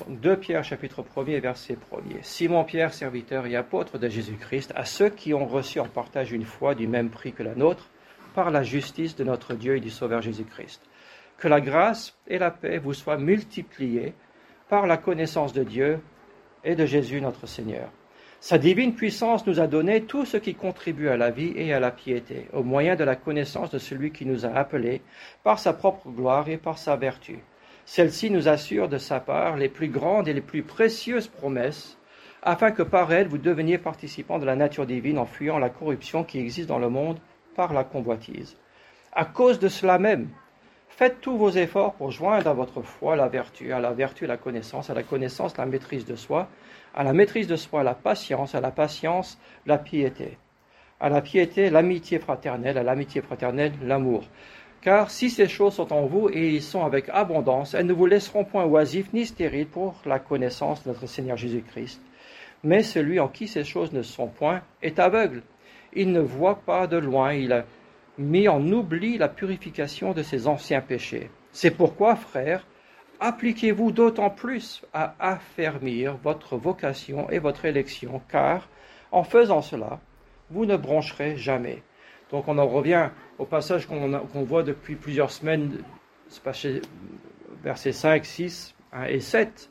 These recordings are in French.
2 Pierre chapitre 1er verset 1er. Simon Pierre, serviteur et apôtre de Jésus-Christ, à ceux qui ont reçu en partage une foi du même prix que la nôtre, par la justice de notre Dieu et du Sauveur Jésus-Christ. Que la grâce et la paix vous soient multipliées par la connaissance de Dieu et de Jésus notre Seigneur. Sa divine puissance nous a donné tout ce qui contribue à la vie et à la piété, au moyen de la connaissance de celui qui nous a appelés par sa propre gloire et par sa vertu. Celle-ci nous assure de sa part les plus grandes et les plus précieuses promesses, afin que par elles vous deveniez participants de la nature divine en fuyant la corruption qui existe dans le monde par la convoitise. À cause de cela même, faites tous vos efforts pour joindre à votre foi la vertu, à la vertu la connaissance, à la connaissance la maîtrise de soi, à la maîtrise de soi la patience, à la patience la piété, à la piété l'amitié fraternelle, à l'amitié fraternelle l'amour. Car si ces choses sont en vous et y sont avec abondance, elles ne vous laisseront point oisifs ni stériles pour la connaissance de notre Seigneur Jésus-Christ. Mais celui en qui ces choses ne sont point est aveugle. Il ne voit pas de loin, il a mis en oubli la purification de ses anciens péchés. C'est pourquoi, frères, appliquez-vous d'autant plus à affermir votre vocation et votre élection, car, en faisant cela, vous ne broncherez jamais. Donc on en revient au passage qu'on voit depuis plusieurs semaines, versets 5, 6 et 7,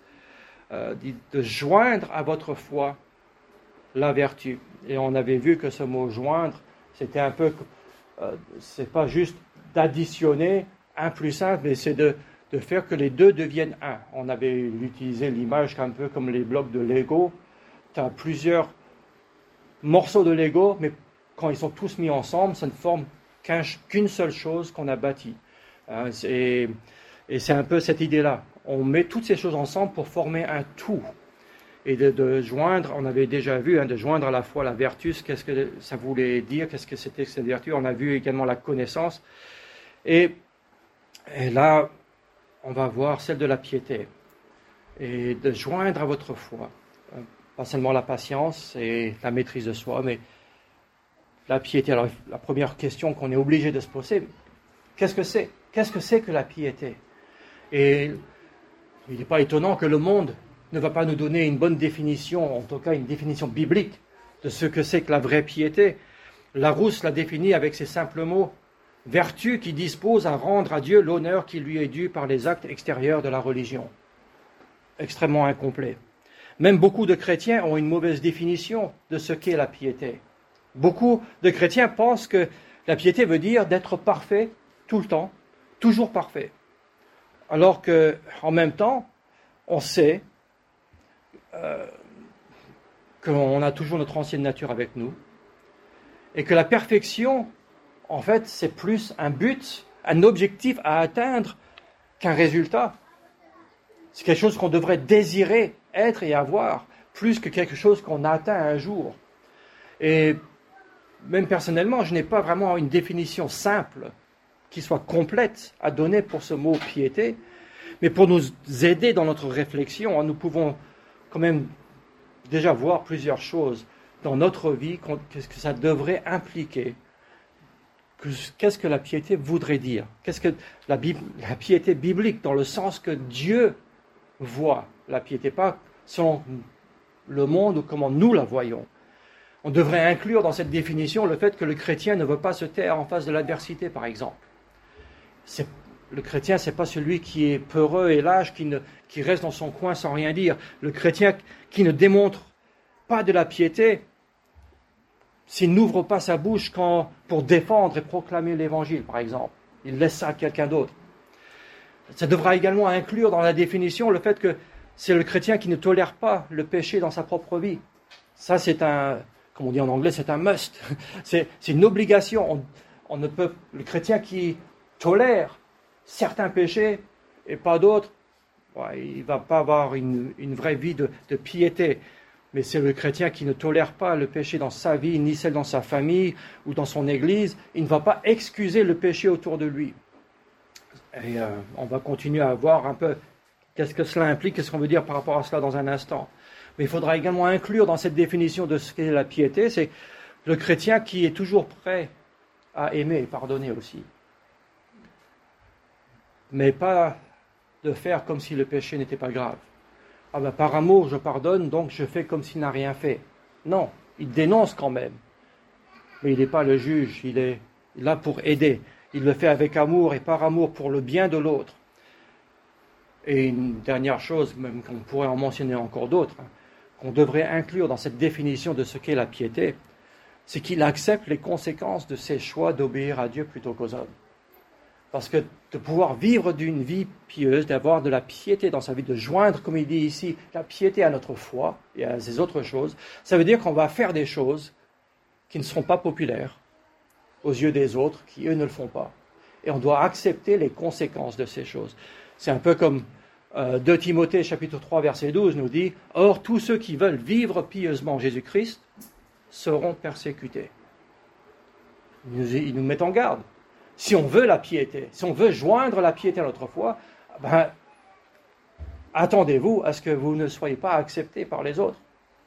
de joindre à votre foi la vertu. Et on avait vu que ce mot « joindre », c'était un peu, c'est pas juste d'additionner 1 plus 1, mais c'est de faire que les deux deviennent un. On avait utilisé l'image un peu comme les blocs de Lego. Tu as plusieurs morceaux de Lego, mais quand ils sont tous mis ensemble, ça ne forme qu'une seule chose qu'on a bâtie. Et c'est un peu cette idée-là. On met toutes ces choses ensemble pour former un tout. Et de joindre, on avait déjà vu, de joindre à la fois la vertu, qu'est-ce que ça voulait dire, qu'est-ce que c'était que cette vertu. On a vu également la connaissance. Et là, on va voir celle de la piété. Et de joindre à votre foi. Pas seulement la patience et la maîtrise de soi, mais la piété. Alors, la première question qu'on est obligé de se poser, qu'est-ce que c'est? Qu'est-ce que c'est que la piété? Et il n'est pas étonnant que le monde ne va pas nous donner une bonne définition, en tout cas une définition biblique de ce que c'est que la vraie piété. Larousse l'a définit avec ces simples mots: vertu qui dispose à rendre à Dieu l'honneur qui lui est dû par les actes extérieurs de la religion. Extrêmement incomplet. Même beaucoup de chrétiens ont une mauvaise définition de ce qu'est la piété. Beaucoup de chrétiens pensent que la piété veut dire d'être parfait tout le temps, toujours parfait. Alors qu'en même temps, on sait qu'on a toujours notre ancienne nature avec nous et que la perfection, en fait, c'est plus un but, un objectif à atteindre qu'un résultat. C'est quelque chose qu'on devrait désirer être et avoir, plus que quelque chose qu'on atteint un jour. Et même personnellement, je n'ai pas vraiment une définition simple qui soit complète à donner pour ce mot piété, mais pour nous aider dans notre réflexion, nous pouvons quand même déjà voir plusieurs choses dans notre vie, qu'est-ce que ça devrait impliquer. Qu'est-ce que la piété voudrait dire? Qu'est-ce que la piété biblique, dans le sens que Dieu voit la piété, pas selon le monde ou comment nous la voyons. On devrait inclure dans cette définition le fait que le chrétien ne veut pas se taire en face de l'adversité, par exemple. Le chrétien, ce n'est pas celui qui est peureux et lâche, qui reste dans son coin sans rien dire. Le chrétien qui ne démontre pas de la piété, s'il n'ouvre pas sa bouche pour défendre et proclamer l'évangile, par exemple, il laisse ça à quelqu'un d'autre. Ça devra également inclure dans la définition le fait que c'est le chrétien qui ne tolère pas le péché dans sa propre vie. Ça, c'est comme on dit en anglais, c'est un must. C'est une obligation. Le chrétien qui tolère certains péchés et pas d'autres, il ne va pas avoir une vraie vie de piété. Mais c'est le chrétien qui ne tolère pas le péché dans sa vie, ni celle dans sa famille ou dans son église. Il ne va pas excuser le péché autour de lui. Et on va continuer à voir un peu qu'est-ce que cela implique, qu'est-ce qu'on veut dire par rapport à cela dans un instant. Mais il faudra également inclure dans cette définition de ce qu'est la piété, c'est le chrétien qui est toujours prêt à aimer et pardonner aussi. Mais pas de faire comme si le péché n'était pas grave. Ah ben, par amour, je pardonne, donc je fais comme s'il n'a rien fait. Non, il dénonce quand même. Mais il n'est pas le juge, il est là pour aider. Il le fait avec amour et par amour pour le bien de l'autre. Et une dernière chose, même qu'on pourrait en mentionner encore d'autres, qu'on devrait inclure dans cette définition de ce qu'est la piété, c'est qu'il accepte les conséquences de ses choix d'obéir à Dieu plutôt qu'aux hommes. Parce que de pouvoir vivre d'une vie pieuse, d'avoir de la piété dans sa vie, de joindre, comme il dit ici, la piété à notre foi et à ces autres choses, ça veut dire qu'on va faire des choses qui ne seront pas populaires aux yeux des autres, qui eux ne le font pas. Et on doit accepter les conséquences de ces choses. C'est un peu comme 2 Timothée chapitre 3 verset 12 nous dit « Or tous ceux qui veulent vivre pieusement Jésus-Christ seront persécutés. » Il nous met en garde. Si on veut la piété, si on veut joindre la piété à notre foi, ben, attendez-vous à ce que vous ne soyez pas acceptés par les autres.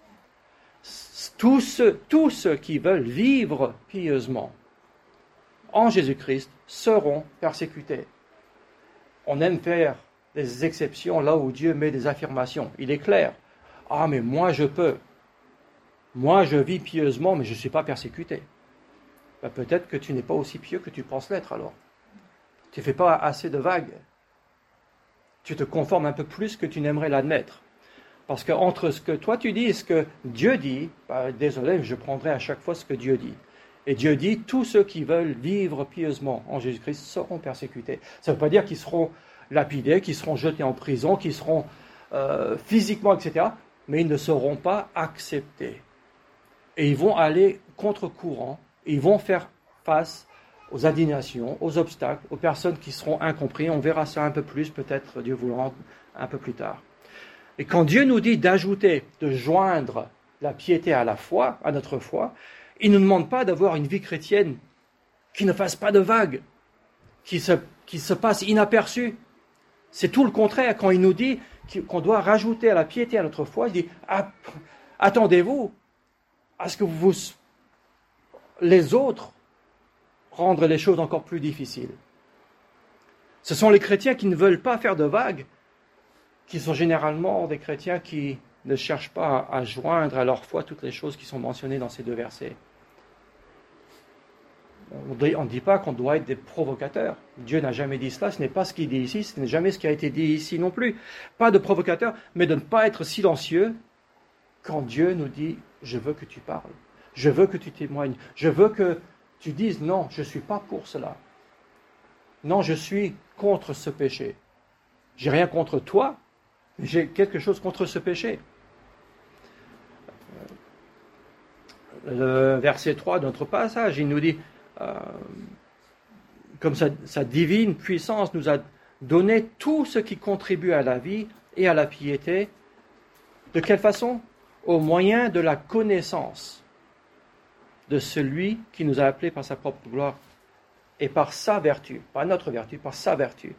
Tous ceux qui veulent vivre pieusement en Jésus-Christ seront persécutés. On aime faire des exceptions là où Dieu met des affirmations. Il est clair. Ah, mais moi je peux. Moi je vis pieusement, mais je ne suis pas persécuté. Ben, peut-être que tu n'es pas aussi pieux que tu penses l'être alors. Tu ne fais pas assez de vagues. Tu te conformes un peu plus que tu n'aimerais l'admettre. Parce qu'entre ce que toi tu dis et ce que Dieu dit, ben, désolé, je prendrai à chaque fois ce que Dieu dit. Et Dieu dit, tous ceux qui veulent vivre pieusement en Jésus-Christ seront persécutés. Ça ne veut pas dire qu'ils seront lapidés, qu'ils seront jetés en prison, qu'ils seront physiquement, etc. Mais ils ne seront pas acceptés. Et ils vont aller contre-courant, ils vont faire face aux indignations, aux obstacles, aux personnes qui seront incomprises. On verra ça un peu plus, peut-être, Dieu voulant, un peu plus tard. Et quand Dieu nous dit d'ajouter, de joindre la piété à la foi, à notre foi, il ne nous demande pas d'avoir une vie chrétienne qui ne fasse pas de vagues, qui se passe inaperçue. C'est tout le contraire. Quand il nous dit qu'on doit rajouter à la piété à notre foi, il dit attendez-vous à ce que les autres rendent les choses encore plus difficiles. Ce sont les chrétiens qui ne veulent pas faire de vagues, qui sont généralement des chrétiens qui ne cherchent pas à joindre à leur foi toutes les choses qui sont mentionnées dans ces 2 versets. On ne dit pas qu'on doit être des provocateurs. Dieu n'a jamais dit cela, ce n'est pas ce qu'il dit ici, ce n'est jamais ce qui a été dit ici non plus. Pas de provocateurs, mais de ne pas être silencieux quand Dieu nous dit « je veux que tu parles, je veux que tu témoignes, je veux que tu dises non, je ne suis pas pour cela. Non, je suis contre ce péché. J'ai rien contre toi, mais j'ai quelque chose contre ce péché. » Le verset 3 de notre passage, il nous dit comme sa divine puissance nous a donné tout ce qui contribue à la vie et à la piété. De quelle façon? Au moyen de la connaissance de celui qui nous a appelés par sa propre gloire et par sa vertu, pas notre vertu, par sa vertu.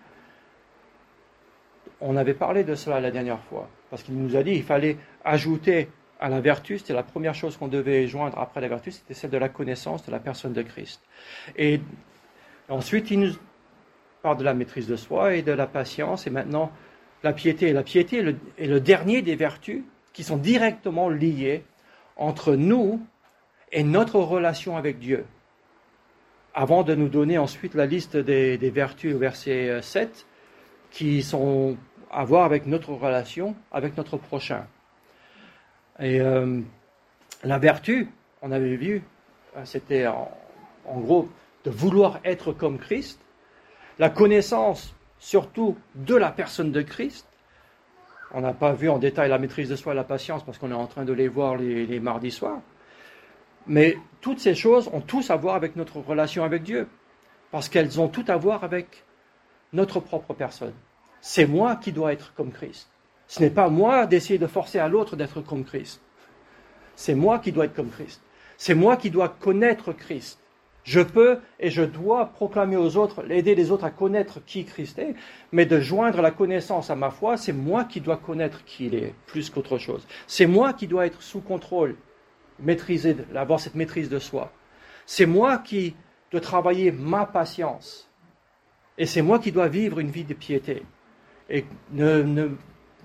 On avait parlé de cela la dernière fois, parce qu'il nous a dit qu'il fallait ajouter à la vertu, c'était la première chose qu'on devait joindre après la vertu, c'était celle de la connaissance de la personne de Christ. Et ensuite, il nous parle de la maîtrise de soi et de la patience, et maintenant la piété. La piété est le dernier des vertus qui sont directement liées entre nous et notre relation avec Dieu. Avant de nous donner ensuite la liste des vertus au verset 7, qui sont à voir avec notre relation avec notre prochain. Et la vertu, on avait vu, c'était en gros de vouloir être comme Christ. La connaissance, surtout de la personne de Christ. On n'a pas vu en détail la maîtrise de soi et la patience parce qu'on est en train de les voir les mardis soirs. Mais toutes ces choses ont tous à voir avec notre relation avec Dieu. Parce qu'elles ont tout à voir avec notre propre personne. C'est moi qui dois être comme Christ. Ce n'est pas moi d'essayer de forcer à l'autre d'être comme Christ. C'est moi qui dois être comme Christ. C'est moi qui dois connaître Christ. Je peux et je dois proclamer aux autres, aider les autres à connaître qui Christ est, mais de joindre la connaissance à ma foi, c'est moi qui dois connaître qui il est, plus qu'autre chose. C'est moi qui dois être sous contrôle, maîtriser, avoir cette maîtrise de soi. C'est moi qui dois travailler ma patience. Et c'est moi qui dois vivre une vie de piété. Et ne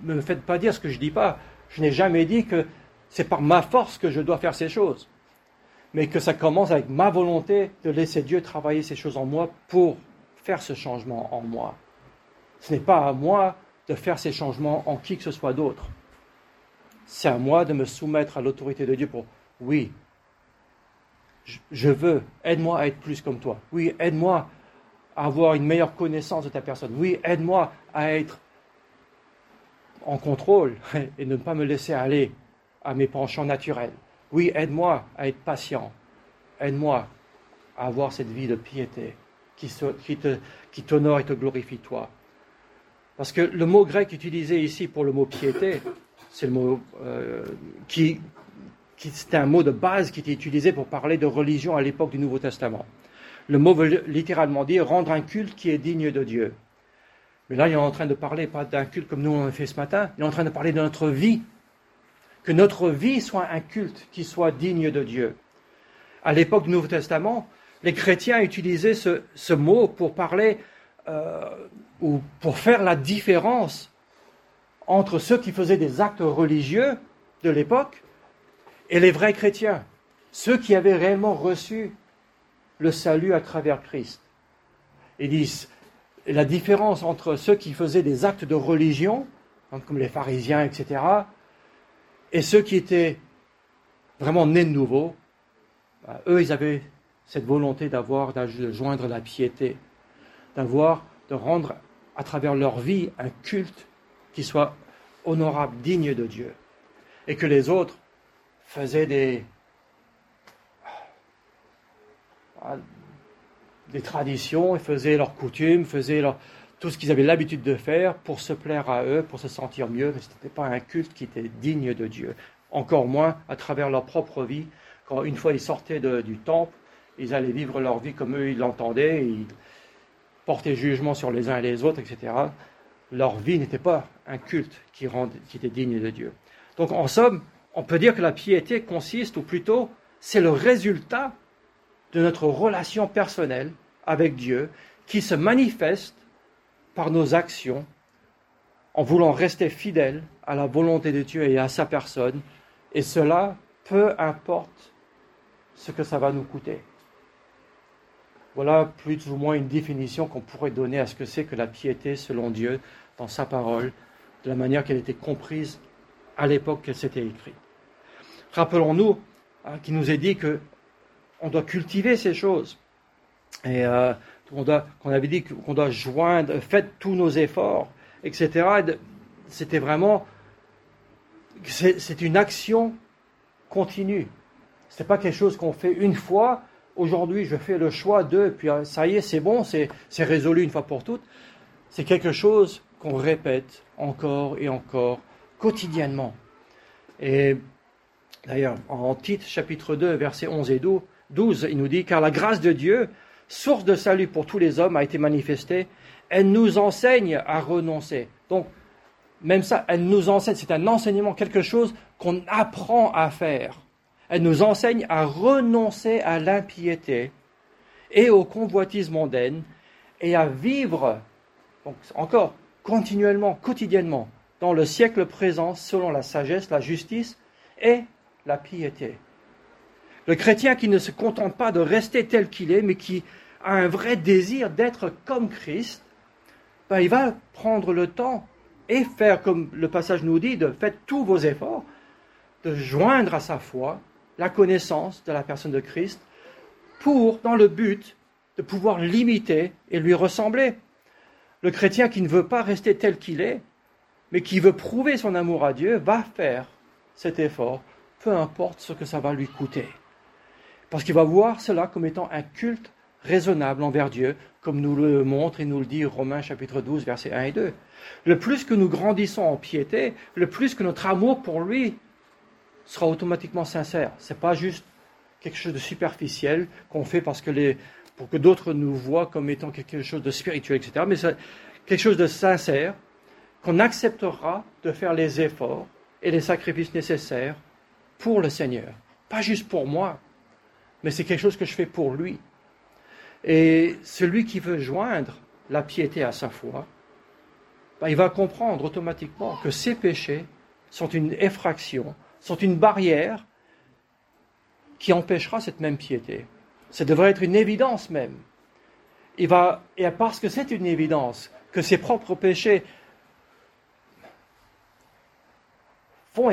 me faites pas dire ce que je dis pas. Je n'ai jamais dit que c'est par ma force que je dois faire ces choses, mais que ça commence avec ma volonté de laisser Dieu travailler ces choses en moi pour faire ce changement en moi. Ce n'est pas à moi de faire ces changements en qui que ce soit d'autre. C'est à moi de me soumettre à l'autorité de Dieu pour, oui, je veux, aide-moi à être plus comme toi. Oui, aide-moi à avoir une meilleure connaissance de ta personne. Oui, aide-moi à être en contrôle et ne pas me laisser aller à mes penchants naturels. Oui, aide-moi à être patient. Aide-moi à avoir cette vie de piété qui t'honore et te glorifie toi. Parce que le mot grec utilisé ici pour le mot piété, c'est le mot c'était un mot de base qui était utilisé pour parler de religion à l'époque du Nouveau Testament. Le mot veut littéralement dire rendre un culte qui est digne de Dieu. Mais là, il est en train de parler pas d'un culte comme nous on a fait ce matin, il est en train de parler de notre vie. Que notre vie soit un culte qui soit digne de Dieu. À l'époque du Nouveau Testament, les chrétiens utilisaient ce mot pour parler ou pour faire la différence entre ceux qui faisaient des actes religieux de l'époque et les vrais chrétiens, ceux qui avaient réellement reçu le salut à travers Christ. Ils disent la différence entre ceux qui faisaient des actes de religion, comme les pharisiens, etc., et ceux qui étaient vraiment nés de nouveau, eux, ils avaient cette volonté de joindre la piété, de rendre à travers leur vie un culte qui soit honorable, digne de Dieu. Et que les autres faisaient des traditions, ils faisaient leurs coutumes, tout ce qu'ils avaient l'habitude de faire pour se plaire à eux, pour se sentir mieux, mais ce n'était pas un culte qui était digne de Dieu. Encore moins à travers leur propre vie, quand une fois ils sortaient du temple, ils allaient vivre leur vie comme eux ils l'entendaient, ils portaient jugement sur les uns et les autres, etc. Leur vie n'était pas un culte qui était digne de Dieu. Donc en somme, on peut dire que la piété consiste, ou plutôt, c'est le résultat de notre relation personnelle avec Dieu qui se manifeste par nos actions en voulant rester fidèles à la volonté de Dieu et à sa personne, et cela, peu importe ce que ça va nous coûter. Voilà plus ou moins une définition qu'on pourrait donner à ce que c'est que la piété selon Dieu dans sa parole, de la manière qu'elle était comprise à l'époque qu'elle s'était écrite. Rappelons-nous qu'il nous est dit qu'on doit cultiver ces choses. Et qu'on avait dit qu'on doit joindre, faites tous nos efforts, etc. C'était vraiment, c'est une action continue. C'est pas quelque chose qu'on fait une fois. Aujourd'hui, je fais le choix puis ça y est, c'est bon, c'est résolu une fois pour toutes. C'est quelque chose qu'on répète encore et encore, quotidiennement. Et d'ailleurs, en Tite, chapitre 2, versets 11 et 12, il nous dit « Car la grâce de Dieu, source de salut pour tous les hommes, a été manifestée. Elle nous enseigne à renoncer. » Donc, même ça, elle nous enseigne, c'est un enseignement, quelque chose qu'on apprend à faire. Elle nous enseigne à renoncer à l'impiété et aux convoitises mondaines et à vivre, donc encore, continuellement, quotidiennement, dans le siècle présent, selon la sagesse, la justice et la piété. Le chrétien qui ne se contente pas de rester tel qu'il est, mais qui a un vrai désir d'être comme Christ, il va prendre le temps et faire, comme le passage nous dit, de faire tous vos efforts, de joindre à sa foi la connaissance de la personne de Christ, dans le but de pouvoir l'imiter et lui ressembler. Le chrétien qui ne veut pas rester tel qu'il est, mais qui veut prouver son amour à Dieu, va faire cet effort, peu importe ce que ça va lui coûter. Parce qu'il va voir cela comme étant un culte raisonnable envers Dieu, comme nous le montre et nous le dit Romains chapitre 12, versets 1 et 2. Le plus que nous grandissons en piété, le plus que notre amour pour lui sera automatiquement sincère. Ce n'est pas juste quelque chose de superficiel qu'on fait pour que d'autres nous voient comme étant quelque chose de spirituel, etc. Mais c'est quelque chose de sincère, qu'on acceptera de faire les efforts et les sacrifices nécessaires pour le Seigneur. Pas juste pour moi, mais c'est quelque chose que je fais pour lui. Et celui qui veut joindre la piété à sa foi il va comprendre automatiquement que ses péchés sont une effraction, sont une barrière qui empêchera cette même piété. Ça devrait être une évidence même. Et parce que c'est une évidence, que ses propres péchés font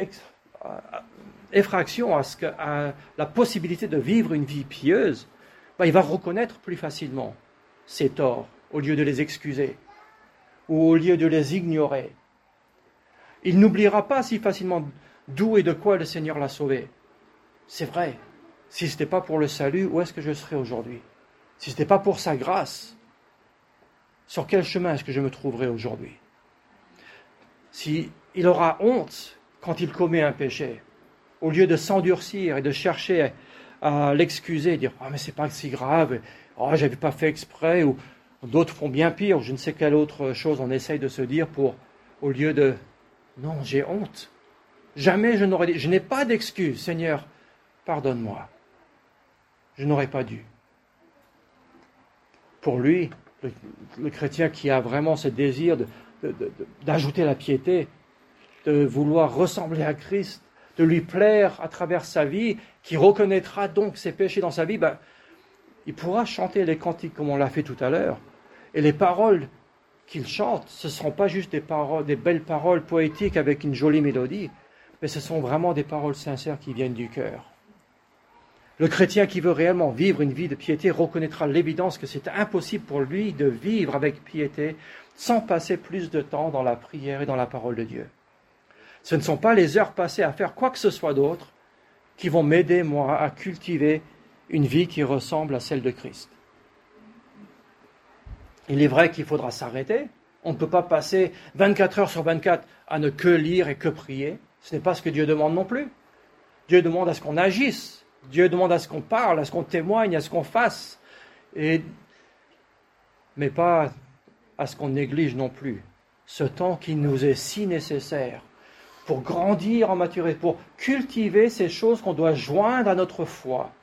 effraction à la possibilité de vivre une vie pieuse, il va reconnaître plus facilement ses torts au lieu de les excuser ou au lieu de les ignorer. Il n'oubliera pas si facilement d'où et de quoi le Seigneur l'a sauvé. C'est vrai, si ce n'était pas pour le salut, où est-ce que je serais aujourd'hui? Si ce n'était pas pour sa grâce, sur quel chemin est-ce que je me trouverais aujourd'hui? Si il aura honte quand il commet un péché, au lieu de s'endurcir et de chercher à l'excuser, dire « Ah, mais c'est pas si grave, oh, j'avais pas fait exprès », ou d'autres font bien pire, je ne sais quelle autre chose on essaye de se dire au lieu de « Non, j'ai honte. Jamais je n'ai pas d'excuse, Seigneur, pardonne-moi. Je n'aurais pas dû. » Pour lui, le chrétien qui a vraiment ce désir d'ajouter la piété, de vouloir ressembler à Christ, de lui plaire à travers sa vie, qui reconnaîtra donc ses péchés dans sa vie, il pourra chanter les cantiques comme on l'a fait tout à l'heure. Et les paroles qu'il chante, ce ne seront pas juste des belles paroles poétiques avec une jolie mélodie, mais ce sont vraiment des paroles sincères qui viennent du cœur. Le chrétien qui veut réellement vivre une vie de piété reconnaîtra l'évidence que c'est impossible pour lui de vivre avec piété sans passer plus de temps dans la prière et dans la parole de Dieu. Ce ne sont pas les heures passées à faire quoi que ce soit d'autre qui vont m'aider, moi, à cultiver une vie qui ressemble à celle de Christ. Il est vrai qu'il faudra s'arrêter. On ne peut pas passer 24 heures sur 24 à ne que lire et que prier. Ce n'est pas ce que Dieu demande non plus. Dieu demande à ce qu'on agisse. Dieu demande à ce qu'on parle, à ce qu'on témoigne, à ce qu'on fasse. Mais pas à ce qu'on néglige non plus. Ce temps qui nous est si nécessaire pour grandir en maturité, pour cultiver ces choses qu'on doit joindre à notre foi.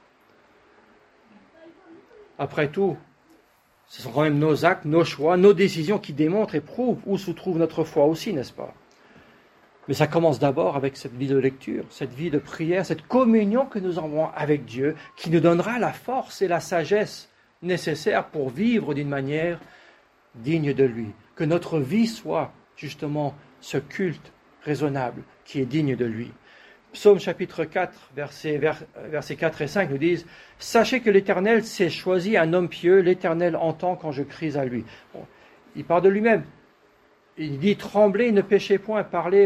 Après tout, ce sont quand même nos actes, nos choix, nos décisions qui démontrent et prouvent où se trouve notre foi aussi, n'est-ce pas? Mais ça commence d'abord avec cette vie de lecture, cette vie de prière, cette communion que nous avons avec Dieu, qui nous donnera la force et la sagesse nécessaires pour vivre d'une manière digne de lui. Que notre vie soit justement ce culte raisonnable qui est digne de lui. Psaume chapitre 4, versets 4 et 5 nous disent « Sachez que l'Éternel s'est choisi un homme pieux, l'Éternel entend quand je crie à lui. » Il parle de lui-même. Il dit « Tremblez, ne péchez point, parlez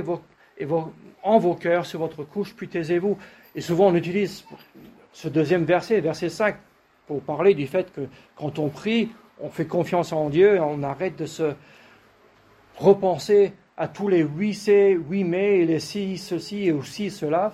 en vos cœurs sur votre couche, puis taisez-vous. » Et souvent on utilise ce deuxième verset, verset 5, pour parler du fait que quand on prie, on fait confiance en Dieu, on arrête de se repenser à tous les oui c'est, oui mais, et les si, ceci et aussi cela.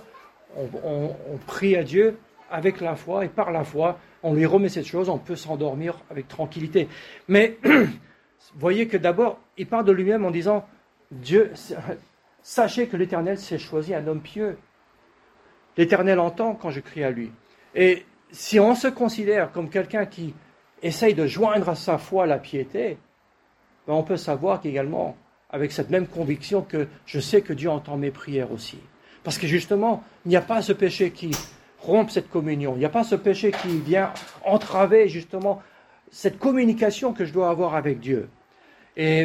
On prie à Dieu avec la foi, et par la foi, on lui remet cette chose, on peut s'endormir avec tranquillité. Mais voyez que d'abord, il parle de lui-même en disant Dieu, sachez que l'Éternel s'est choisi un homme pieux. L'Éternel entend quand je crie à lui. Et si on se considère comme quelqu'un qui essaye de joindre à sa foi la piété, on peut savoir qu'également, avec cette même conviction, que je sais que Dieu entend mes prières aussi. Parce que justement, il n'y a pas ce péché qui rompt cette communion. Il n'y a pas ce péché qui vient entraver justement cette communication que je dois avoir avec Dieu. Et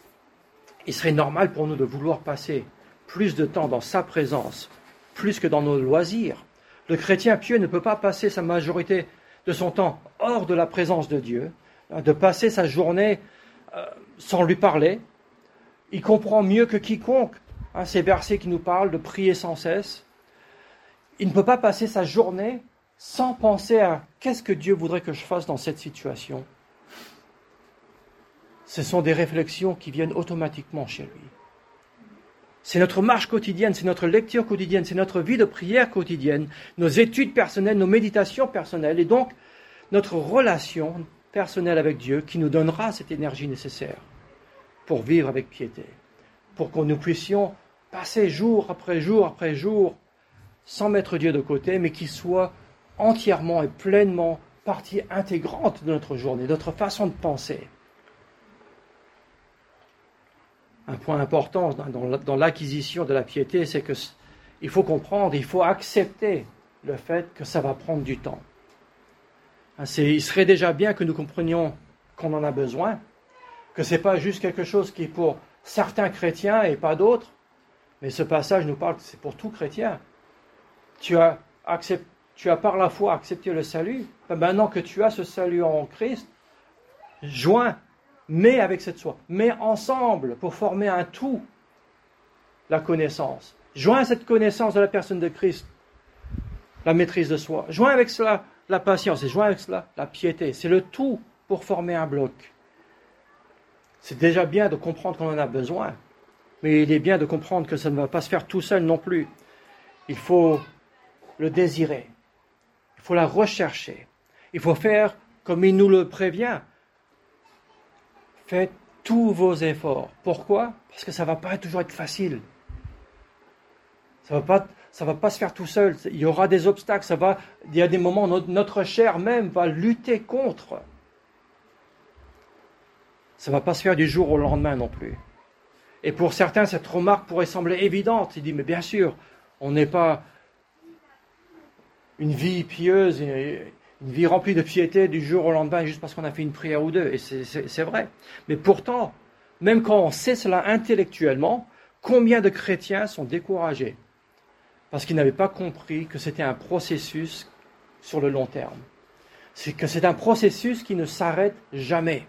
il serait normal pour nous de vouloir passer plus de temps dans sa présence, plus que dans nos loisirs. Le chrétien pieux ne peut pas passer sa majorité de son temps hors de la présence de Dieu, de passer sa journée sans lui parler. Il comprend mieux que quiconque ces versets qui nous parlent de prier sans cesse. Il ne peut pas passer sa journée sans penser à qu'est-ce que Dieu voudrait que je fasse dans cette situation. Ce sont des réflexions qui viennent automatiquement chez lui. C'est notre marche quotidienne, c'est notre lecture quotidienne, c'est notre vie de prière quotidienne, nos études personnelles, nos méditations personnelles, et donc notre relation personnelle avec Dieu qui nous donnera cette énergie nécessaire pour vivre avec piété, pour que nous puissions passer jour après jour après jour sans mettre Dieu de côté, mais qu'il soit entièrement et pleinement partie intégrante de notre journée, de notre façon de penser. Un point important dans l'acquisition de la piété, c'est que il faut comprendre, il faut accepter le fait que ça va prendre du temps. Il serait déjà bien que nous comprenions qu'on en a besoin, que ce n'est pas juste quelque chose qui est pour certains chrétiens et pas d'autres, mais ce passage nous parle que c'est pour tout chrétien. Tu as par la foi accepté le salut, maintenant que tu as ce salut en Christ, mets avec cette foi, mets ensemble pour former un tout, la connaissance. Joins cette connaissance de la personne de Christ, la maîtrise de soi. Joins avec cela la patience et joins avec cela la piété. C'est le tout pour former un bloc. C'est déjà bien de comprendre qu'on en a besoin, mais il est bien de comprendre que ça ne va pas se faire tout seul non plus. Il faut le désirer, il faut la rechercher, il faut faire comme il nous le prévient. Faites tous vos efforts. Pourquoi? Parce que ça ne va pas toujours être facile. Ça va pas se faire tout seul. Il y aura des obstacles. Il y a des moments où notre chair même va lutter contre. Ça ne va pas se faire du jour au lendemain non plus. Et pour certains, cette remarque pourrait sembler évidente. Il dit, mais bien sûr, on n'est pas une vie pieuse, une vie remplie de piété du jour au lendemain juste parce qu'on a fait une prière ou deux. Et c'est vrai. Mais pourtant, même quand on sait cela intellectuellement, combien de chrétiens sont découragés parce qu'ils n'avaient pas compris que c'était un processus sur le long terme. C'est que c'est un processus qui ne s'arrête jamais.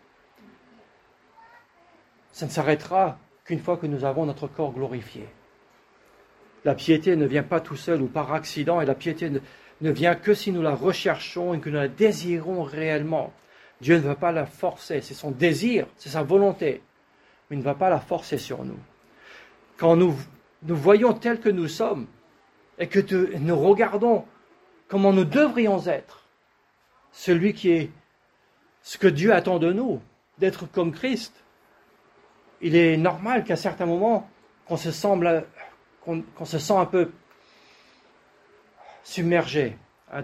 Ça ne s'arrêtera qu'une fois que nous avons notre corps glorifié. La piété ne vient pas tout seul ou par accident, et la piété ne vient que si nous la recherchons et que nous la désirons réellement. Dieu ne va pas la forcer, c'est son désir, c'est sa volonté, mais il ne va pas la forcer sur nous. Quand nous voyons tels que nous sommes et que nous regardons comment nous devrions être, celui qui est ce que Dieu attend de nous, d'être comme Christ, il est normal qu'à certains moments, qu'on se sent un peu submergé.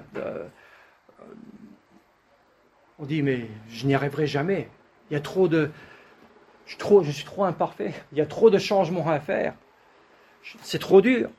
On dit, mais je n'y arriverai jamais. Il y a je suis trop imparfait. Il y a trop de changements à faire. C'est trop dur.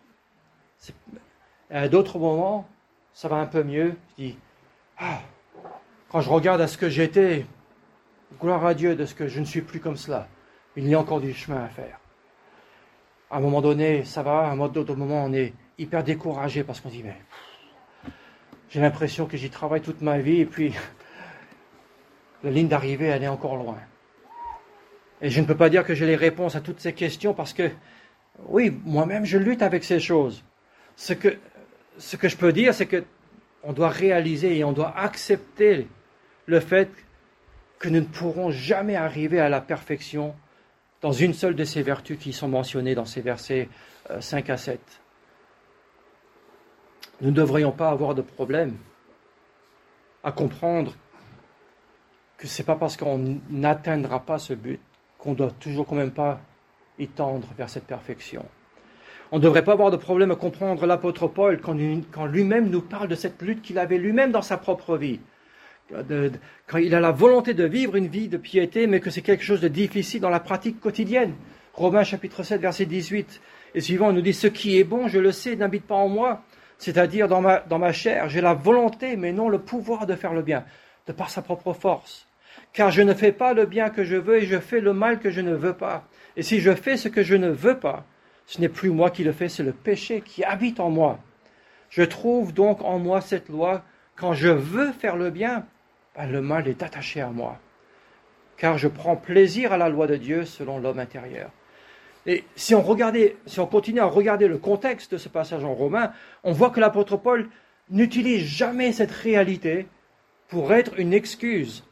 À d'autres moments, ça va un peu mieux. Je dis, quand je regarde à ce que j'étais, gloire à Dieu de ce que je ne suis plus comme cela. Il y a encore du chemin à faire. À un moment donné, ça va. À un autre moment, on est hyper découragé parce qu'on dit, mais j'ai l'impression que j'y travaille toute ma vie et puis la ligne d'arrivée, elle est encore loin. Et je ne peux pas dire que j'ai les réponses à toutes ces questions parce que, oui, moi-même, je lutte avec ces choses. Ce que je peux dire, c'est que on doit réaliser et on doit accepter le fait que nous ne pourrons jamais arriver à la perfection dans une seule de ces vertus qui sont mentionnées dans ces versets 5 à 7. Nous ne devrions pas avoir de problème à comprendre que ce n'est pas parce qu'on n'atteindra pas ce but qu'on ne doit toujours quand même pas y tendre vers cette perfection. On ne devrait pas avoir de problème à comprendre l'apôtre Paul quand lui-même nous parle de cette lutte qu'il avait lui-même dans sa propre vie. Quand il a la volonté de vivre une vie de piété, mais que c'est quelque chose de difficile dans la pratique quotidienne. Romains chapitre 7, verset 18 et suivant, nous dit « Ce qui est bon, je le sais, n'habite pas en moi, c'est-à-dire dans ma chair. J'ai la volonté, mais non le pouvoir de faire le bien, de par sa propre force. Car je ne fais pas le bien que je veux et je fais le mal que je ne veux pas. Et si je fais ce que je ne veux pas, ce n'est plus moi qui le fais, c'est le péché qui habite en moi. Je trouve donc en moi cette loi, quand je veux faire le bien, le mal est attaché à moi. Car je prends plaisir à la loi de Dieu selon l'homme intérieur. » Et si on continue à regarder le contexte de ce passage en Romains, on voit que l'apôtre Paul n'utilise jamais cette réalité pour être une excuse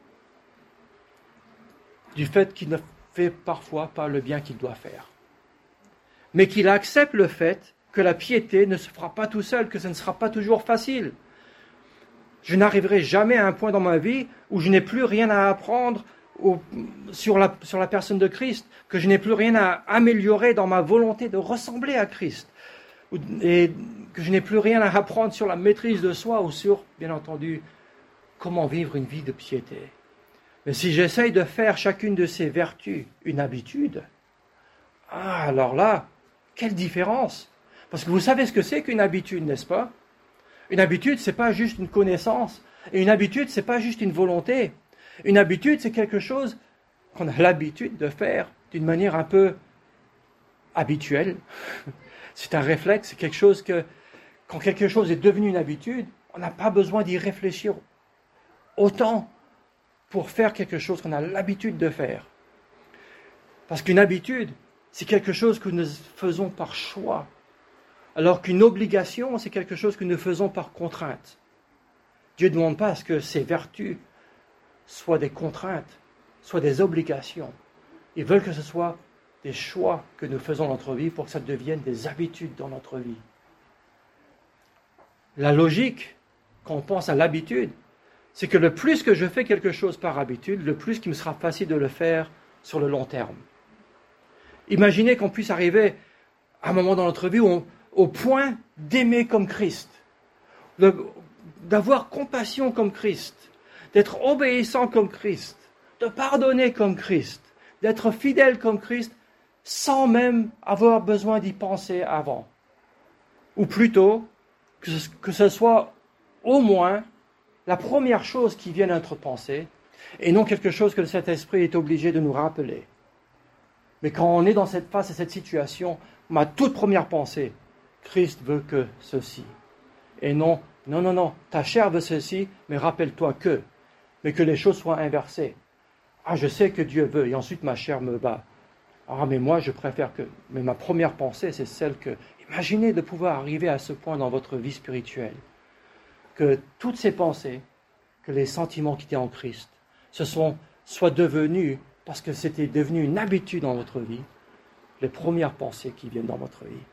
du fait qu'il ne fait parfois pas le bien qu'il doit faire. Mais qu'il accepte le fait que la piété ne se fera pas tout seul, que ce ne sera pas toujours facile. Je n'arriverai jamais à un point dans ma vie où je n'ai plus rien à apprendre sur la personne de Christ, que je n'ai plus rien à améliorer dans ma volonté de ressembler à Christ, et que je n'ai plus rien à apprendre sur la maîtrise de soi ou sur, bien entendu, comment vivre une vie de piété. Mais si j'essaye de faire chacune de ces vertus une habitude, Ah, alors là, quelle différence! Parce que vous savez ce que c'est qu'une habitude, n'est-ce pas? Une habitude, c'est pas juste une connaissance. Et une habitude, c'est pas juste une volonté. Une habitude, c'est quelque chose qu'on a l'habitude de faire d'une manière un peu habituelle. C'est un réflexe, c'est quelque chose que, quand quelque chose est devenu une habitude, on n'a pas besoin d'y réfléchir autant pour faire quelque chose qu'on a l'habitude de faire. Parce qu'une habitude, c'est quelque chose que nous faisons par choix. Alors qu'une obligation, c'est quelque chose que nous faisons par contrainte. Dieu ne demande pas à ce que ces vertus soient des contraintes, soient des obligations. Il veut que ce soit des choix que nous faisons dans notre vie pour que ça devienne des habitudes dans notre vie. La logique, quand on pense à l'habitude, c'est que le plus que je fais quelque chose par habitude, le plus qu'il me sera facile de le faire sur le long terme. Imaginez qu'on puisse arriver à un moment dans notre vie au point d'aimer comme Christ, d'avoir compassion comme Christ, d'être obéissant comme Christ, de pardonner comme Christ, d'être fidèle comme Christ, sans même avoir besoin d'y penser avant. Ou plutôt, que ce soit au moins la première chose qui vient à notre pensée, et non quelque chose que le Saint-Esprit est obligé de nous rappeler. Mais quand on est face à cette situation, ma toute première pensée, Christ veut que ceci. Et non, ta chair veut ceci, mais rappelle-toi que. Mais que les choses soient inversées. Ah, je sais que Dieu veut, et ensuite ma chair me bat. Ah, mais moi, je préfère que... Mais ma première pensée, c'est celle que... Imaginez de pouvoir arriver à ce point dans votre vie spirituelle, que toutes ces pensées, que les sentiments qui étaient en Christ, soient devenus, parce que c'était devenu une habitude dans votre vie, les premières pensées qui viennent dans votre vie.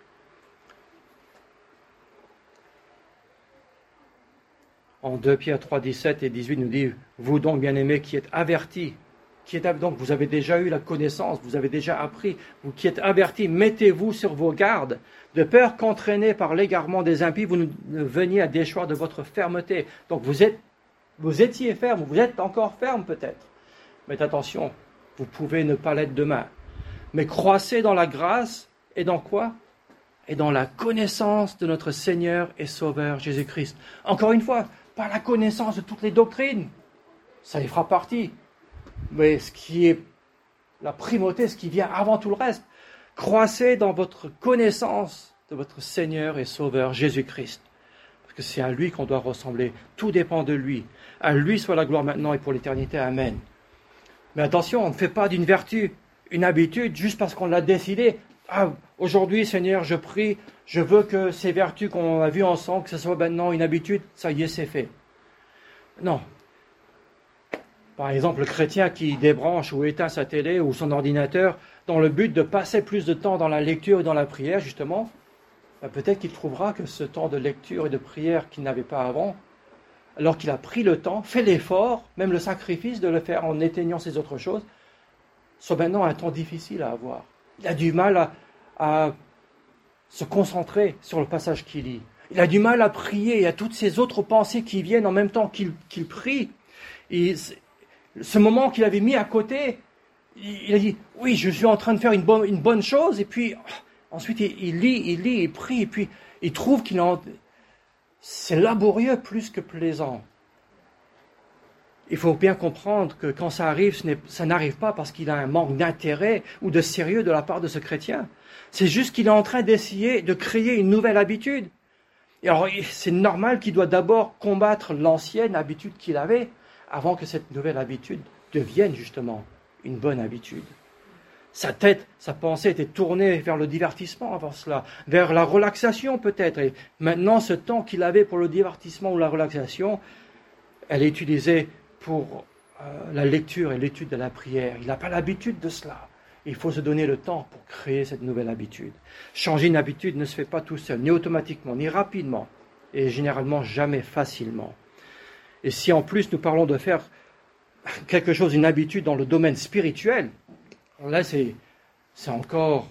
En 2 Pierre 3, 17 et 18 nous dit, vous donc bien-aimés qui êtes avertis, donc vous avez déjà eu la connaissance, vous avez déjà appris, vous qui êtes avertis, mettez-vous sur vos gardes, de peur qu'entraînés par l'égarement des impies, vous ne veniez à déchoir de votre fermeté. Donc vous étiez ferme, vous êtes encore ferme peut-être. Mais attention, vous pouvez ne pas l'être demain. Mais croissez dans la grâce et dans quoi? Et dans la connaissance de notre Seigneur et Sauveur Jésus-Christ. Encore une fois, pas la connaissance de toutes les doctrines, ça y fera partie. Mais ce qui est la primauté, ce qui vient avant tout le reste, croissez dans votre connaissance de votre Seigneur et Sauveur Jésus-Christ. Parce que c'est à lui qu'on doit ressembler. Tout dépend de lui. À lui soit la gloire maintenant et pour l'éternité. Amen. Mais attention, on ne fait pas d'une vertu une habitude juste parce qu'on l'a décidé. Ah, aujourd'hui, Seigneur, je prie, je veux que ces vertus qu'on a vues ensemble, que ce soit maintenant une habitude, ça y est, c'est fait. Non. Par exemple, le chrétien qui débranche ou éteint sa télé ou son ordinateur dans le but de passer plus de temps dans la lecture et dans la prière, justement, peut-être qu'il trouvera que ce temps de lecture et de prière qu'il n'avait pas avant, alors qu'il a pris le temps, fait l'effort, même le sacrifice de le faire en éteignant ces autres choses, soit maintenant un temps difficile à avoir. Il a du mal à se concentrer sur le passage qu'il lit. Il a du mal à prier. Il y a toutes ces autres pensées qui viennent en même temps qu'il prie. Et ce moment qu'il avait mis à côté, il a dit, oui, je suis en train de faire une bonne chose. Et puis, ensuite, il lit, il prie. Et puis, il trouve c'est laborieux plus que plaisant. Il faut bien comprendre que quand ça arrive, ça n'arrive pas parce qu'il a un manque d'intérêt ou de sérieux de la part de ce chrétien. C'est juste qu'il est en train d'essayer de créer une nouvelle habitude. Et alors, c'est normal qu'il doit d'abord combattre l'ancienne habitude qu'il avait avant que cette nouvelle habitude devienne justement une bonne habitude. Sa tête, sa pensée était tournée vers le divertissement avant cela, vers la relaxation peut-être. Et maintenant, ce temps qu'il avait pour le divertissement ou la relaxation, elle est utilisée pour la lecture et l'étude de la prière. Il n'a pas l'habitude de cela. Il faut se donner le temps pour créer cette nouvelle habitude. Changer une habitude ne se fait pas tout seul, ni automatiquement, ni rapidement, et généralement jamais facilement. Et si en plus nous parlons de faire quelque chose, une habitude dans le domaine spirituel, là c'est encore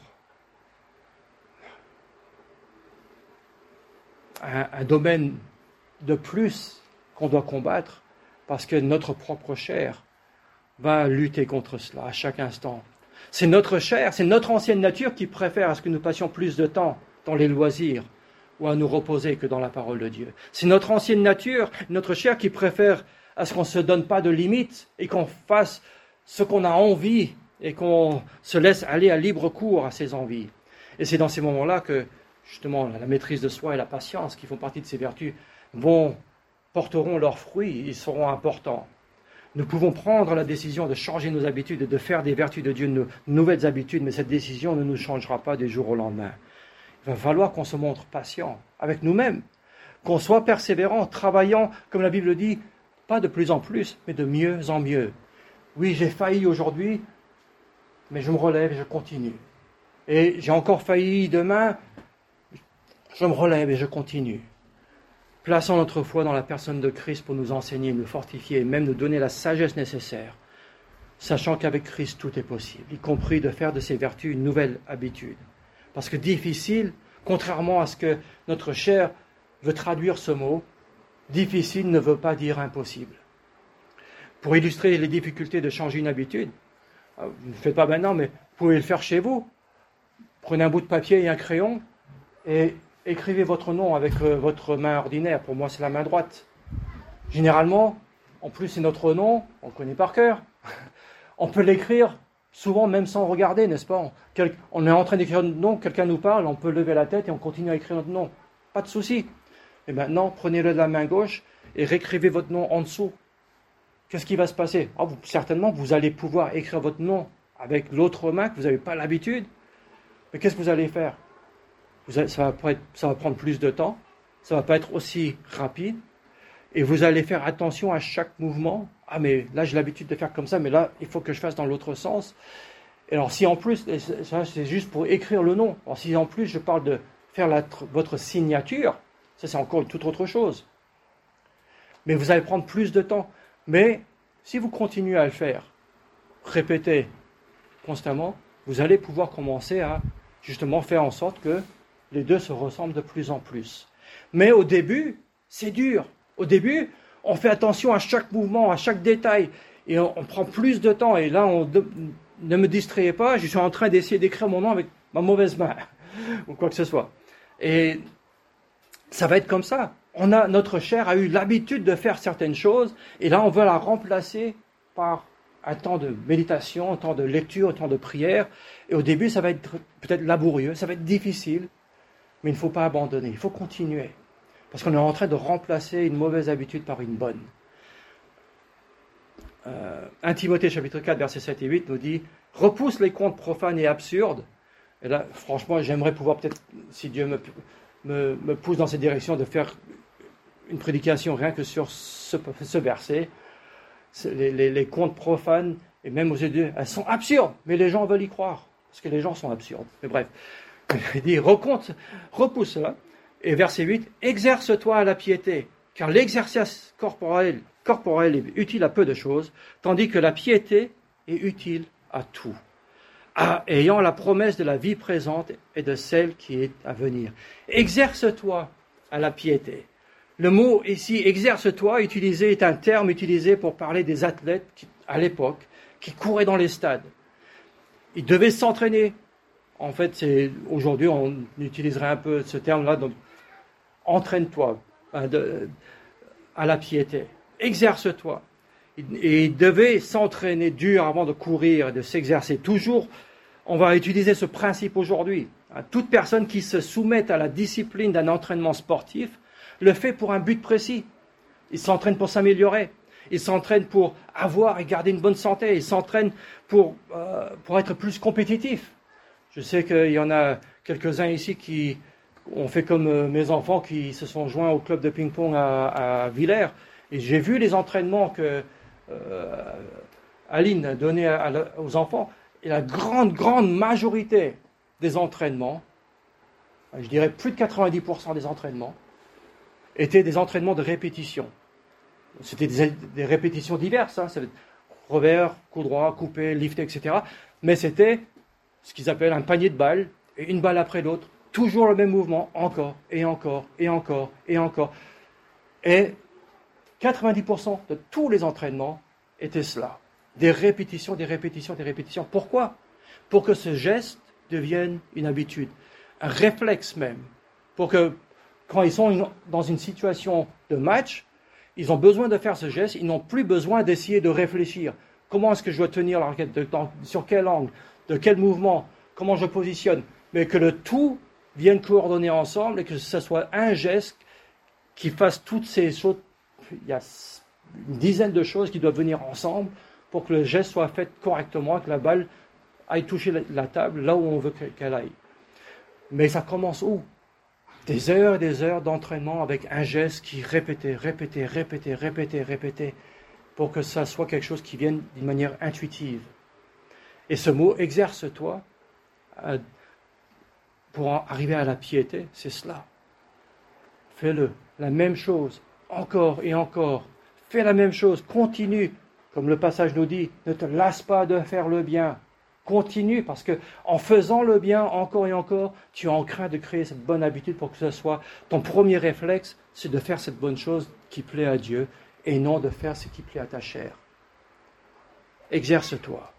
un domaine de plus qu'on doit combattre, parce que notre propre chair va lutter contre cela à chaque instant. C'est notre chair, c'est notre ancienne nature qui préfère à ce que nous passions plus de temps dans les loisirs ou à nous reposer que dans la parole de Dieu. C'est notre ancienne nature, notre chair qui préfère à ce qu'on ne se donne pas de limites et qu'on fasse ce qu'on a envie et qu'on se laisse aller à libre cours à ses envies. Et c'est dans ces moments-là que, justement, la maîtrise de soi et la patience, qui font partie de ces vertus, porteront leurs fruits, ils seront importants. Nous pouvons prendre la décision de changer nos habitudes et de faire des vertus de Dieu de nouvelles habitudes, mais cette décision ne nous changera pas du jour au lendemain. Il va falloir qu'on se montre patient avec nous-mêmes, qu'on soit persévérant, travaillant, comme la Bible dit, pas de plus en plus, mais de mieux en mieux. Oui, j'ai failli aujourd'hui, mais je me relève et je continue. Et j'ai encore failli demain, je me relève et je continue. Plaçons notre foi dans la personne de Christ pour nous enseigner, nous fortifier et même nous donner la sagesse nécessaire, sachant qu'avec Christ tout est possible, y compris de faire de ces vertus une nouvelle habitude. Parce que difficile, contrairement à ce que notre chair veut traduire ce mot, difficile ne veut pas dire impossible. Pour illustrer les difficultés de changer une habitude, vous ne le faites pas maintenant, mais vous pouvez le faire chez vous. Prenez un bout de papier et un crayon et écrivez votre nom avec votre main ordinaire. Pour moi, c'est la main droite. Généralement, en plus, c'est notre nom, on le connaît par cœur. On peut l'écrire souvent même sans regarder, n'est-ce pas? On est en train d'écrire notre nom, quelqu'un nous parle, on peut lever la tête et on continue à écrire notre nom. Pas de souci. Et maintenant, prenez-le de la main gauche et réécrivez votre nom en dessous. Qu'est-ce qui va se passer? Certainement, vous allez pouvoir écrire votre nom avec l'autre main que vous n'avez pas l'habitude. Mais qu'est-ce que vous allez faire? Ça va prendre plus de temps, ça ne va pas être aussi rapide, et vous allez faire attention à chaque mouvement. Ah, mais là, j'ai l'habitude de faire comme ça, mais là, il faut que je fasse dans l'autre sens. Et alors, si en plus, ça c'est juste pour écrire le nom, alors si en plus je parle de faire votre signature, ça c'est encore une toute autre chose. Mais vous allez prendre plus de temps. Mais si vous continuez à le faire, répétez constamment, vous allez pouvoir commencer à justement faire en sorte que les deux se ressemblent de plus en plus. Mais au début, c'est dur. Au début, on fait attention à chaque mouvement, à chaque détail, et on prend plus de temps. Et là, ne me distrayez pas, je suis en train d'essayer d'écrire mon nom avec ma mauvaise main, ou quoi que ce soit. Et ça va être comme ça. Notre chair a eu l'habitude de faire certaines choses, et là, on veut la remplacer par un temps de méditation, un temps de lecture, un temps de prière. Et au début, ça va être peut-être laborieux, ça va être difficile, mais il ne faut pas abandonner, il faut continuer. Parce qu'on est en train de remplacer une mauvaise habitude par une bonne. 1 Timothée chapitre 4, versets 7 et 8 nous dit « Repousse les contes profanes et absurdes ». Et là, franchement, j'aimerais pouvoir peut-être, si Dieu me pousse dans cette direction, de faire une prédication rien que sur ce verset. Les contes profanes, et même aux yeux de Dieu, elles sont absurdes, mais les gens veulent y croire, parce que les gens sont absurdes. Mais bref, il dit, repousse cela. Et verset 8, exerce-toi à la piété, car l'exercice corporel est utile à peu de choses, tandis que la piété est utile à tout, ayant la promesse de la vie présente et de celle qui est à venir. Exerce-toi à la piété. Le mot ici, exerce-toi, est un terme utilisé pour parler des athlètes à l'époque qui couraient dans les stades. Ils devaient s'entraîner. En fait, aujourd'hui, on utiliserait un peu ce terme-là, donc entraîne-toi à la piété. Exerce-toi. Et ils devaient s'entraîner dur avant de courir et de s'exercer. Toujours, on va utiliser ce principe aujourd'hui. Toute personne qui se soumette à la discipline d'un entraînement sportif le fait pour un but précis. Il s'entraîne pour s'améliorer. Il s'entraîne pour avoir et garder une bonne santé. Il s'entraîne pour être plus compétitif. Je sais qu'il y en a quelques-uns ici qui ont fait comme mes enfants qui se sont joints au club de ping-pong à Villers. Et j'ai vu les entraînements que Aline donnait aux enfants. Et la grande majorité des entraînements, je dirais plus de 90% des entraînements, étaient des entraînements de répétition. C'était des répétitions diverses, revers, coup droit, coupé, lifté, etc. Mais c'était ce qu'ils appellent un panier de balles, et une balle après l'autre, toujours le même mouvement, encore, et encore, et encore, et encore. Et 90% de tous les entraînements étaient cela. Des répétitions, des répétitions, des répétitions. Pourquoi? pour que ce geste devienne une habitude, un réflexe même, pour que quand ils sont dans une situation de match, ils ont besoin de faire ce geste, ils n'ont plus besoin d'essayer de réfléchir. Comment est-ce que je dois tenir la raquette, sur quel angle, de quel mouvement, comment je positionne, mais que le tout vienne coordonner ensemble et que ce soit un geste qui fasse toutes ces choses. Il y a une dizaine de choses qui doivent venir ensemble pour que le geste soit fait correctement, que la balle aille toucher la table là où on veut qu'elle aille. Mais ça commence où? Des heures et des heures d'entraînement avec un geste qui répété, pour que ça soit quelque chose qui vienne d'une manière intuitive. Et ce mot « exerce-toi » pour arriver à la piété, c'est cela. Fais-le, la même chose, encore et encore. Fais la même chose, continue, comme le passage nous dit, ne te lasse pas de faire le bien. Continue, parce que en faisant le bien encore et encore, tu es en train de créer cette bonne habitude pour que ce soit ton premier réflexe, c'est de faire cette bonne chose qui plaît à Dieu et non de faire ce qui plaît à ta chair. Exerce-toi.